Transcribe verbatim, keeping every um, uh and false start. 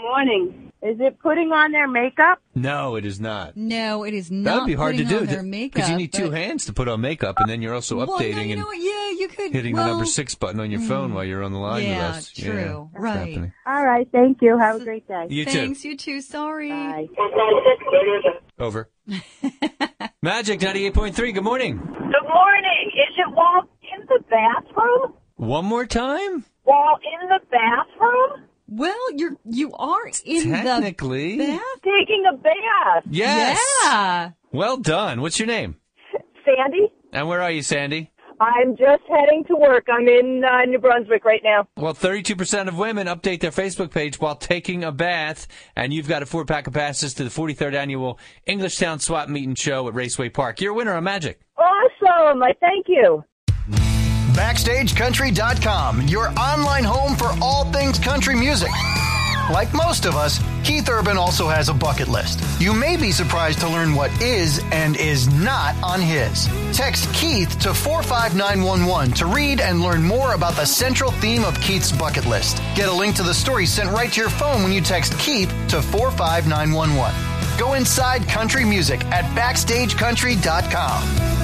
morning. Is it putting on their makeup? No, it is not. No, it is not. That would be hard to putting do on their makeup, because you need two but- hands to put on makeup, and then you're also Well, no, updating you know and what? Yeah, you could. hitting well, the number six button on your phone while you're on the line yeah, with us. true. Yeah, Right. happening. All right. Thank you. Have a great day. You Thanks, too. you too. Sorry. Bye. Over. Magic ninety-eight point three. Good morning. Good morning. Is it while in the bathroom? One more time. While in the bathroom? Well, you're you are in Technically. the bath. Taking a bath. Yes. Yeah. Well done. What's your name? Sandy? And where are you, Sandy? I'm just heading to work. I'm in uh, New Brunswick right now. Well, thirty-two percent of women update their Facebook page while taking a bath, and you've got a four-pack of passes to the forty-third Annual Englishtown Swap Meet and Show at Raceway Park. You're a winner on Magic. Awesome. I thank you. Backstage Country dot com, your online home for all things country music. Like most of us, Keith Urban also has a bucket list. You may be surprised to learn what is and is not on his. Text Keith to four five nine one one to read and learn more about the central theme of Keith's bucket list. Get a link to the story sent right to your phone when you text Keith to four five nine one one. Go inside country music at Backstage Country dot com.